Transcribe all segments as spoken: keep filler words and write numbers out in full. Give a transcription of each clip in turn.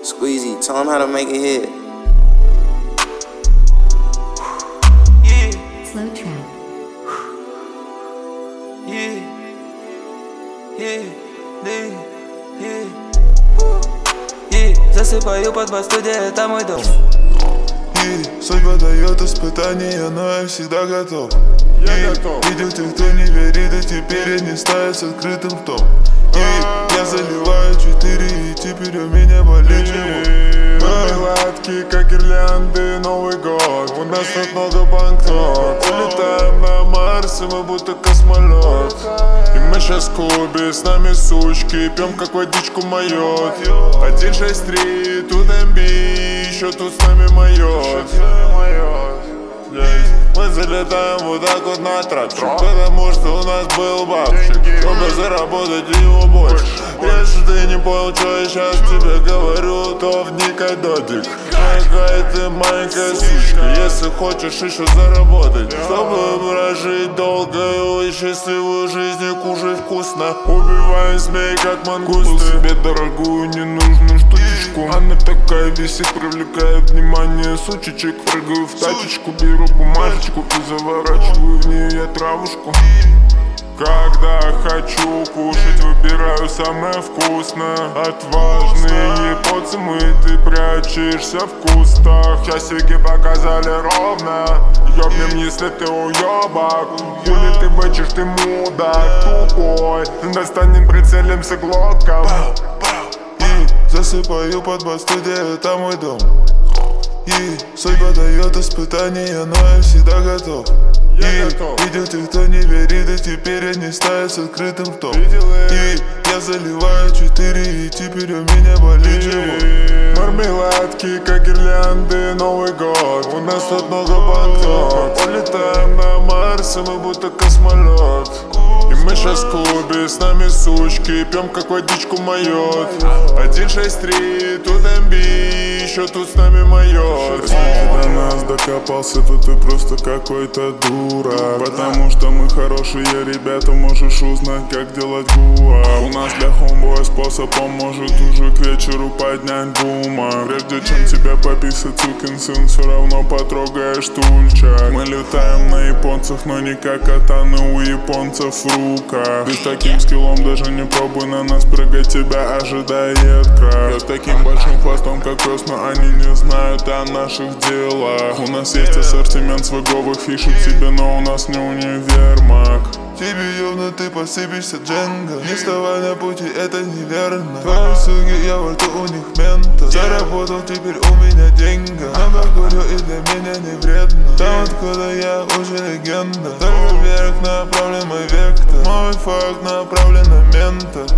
Squeezy, tell him how to make it hit. Yeah. Slow trap. Yeah. Yeah. Yeah. Yeah. Yeah. Засыпаю под бас, студия, это мой дом. И судьба дает испытания, но я всегда готов. Я и готов. Видел тех, кто не верит, и теперь я не стою с открытым ртом. И я заливаю четыре, и теперь у меня болит живот. Мармеладки, как гирлянды, Новый год. У нас тут много банкнот. Улетаем на Марс, и мы будто космолет. И мы щас в клубе, с нами сучки, пьем как водичку майот. Один шесть три, тут эм би, еще тут с нами майот. Мы залетаем вот так вот на трапчик, потому что у нас был бабчик, чтобы заработать его больше. Если ты не понял, что я сейчас тебе говорю, то вникай, додик. Какая ты маленькая сучка, если хочешь еще заработать, чтобы прожить долгую и счастливую жизнь и кушать вкусно. Убиваем змей, как мангусты. Купил себе дорогую ненужную штучечку. Она такая висит, привлекает внимание сучечек. Прыгаю в тачечку, беру бумажечку и заворачиваю в нее я травушку. Когда хочу кушать, выбираю самое вкусное. Отважные поцелуи, ты прячешься в кустах. Часики показали ровно. Ёбнем, если ты уёбок. Хули ты бычишь, ты мудак тупой. Достанем, прицелимся глоком. И засыпаю под бас, студия, это мой дом. И судьба дает испытания, но я всегда готов. Я и готов. Видел тех, кто не верит, и теперь я не стою с открытым ртом. И я заливаю четыре, и теперь у меня болит живот. Мармеладки, как гирлянды, Новый год. У нас тут много банкнот. Улетаем на Марс, и мы будто космолет. И мы щас в клубе, с нами сучки, пьем как водичку майот. Один шесть три, тут эм би, еще тут с нами майот. Если ты до нас докопался, то ты просто какой-то дурак. Потому что мы хорошие ребята, можешь узнать, как делать гуа. У нас для хомбоя способ поможет уже к вечеру поднять бума. Прежде чем тебя пописать, сукин сын, все равно потрогаешь стульчак. Мы летаем на японцев, но не как катаны у японцев в руках. Ты с таким скиллом даже не пробуй на нас прыгать, тебя ожидает крах. Я с таким большим хвостом, как пес, но они не знают о наших делах. У нас есть ассортимент свеговых фишек себе, но у нас не универмаг. Тебе явно ты посыпешься, Дженга. Не вставай на пути, это неверно. Твои суги, я во рту у них мента. Заработал, теперь у меня деньги. Но покурю, и для меня не вредно. Там, откуда я, уже легенда. Только вверх направлен мой вектор. Мой факт направлен на мента.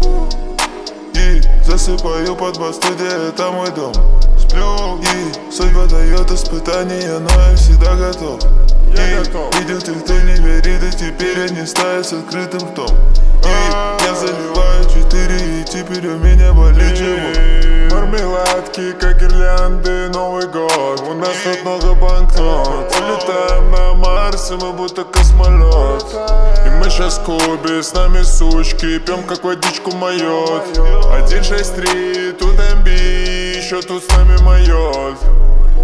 И засыпаю под бас, студия, это мой дом. Сплю, и судьба дает испытания, но я всегда готов. Я и готов. Видел тех, кто не верит, и теперь я не стою с открытым ртом. И я заливаю четыре, и теперь у меня болит живот. Мармеладки, как гирлянды, Новый год. У нас тут много банкнот. Улетаем на Марс, и мы будто космолет. И мы щас в клубе, с нами сучки, пьем как водичку майот. Один шесть три, тут эм би, еще тут с нами майот.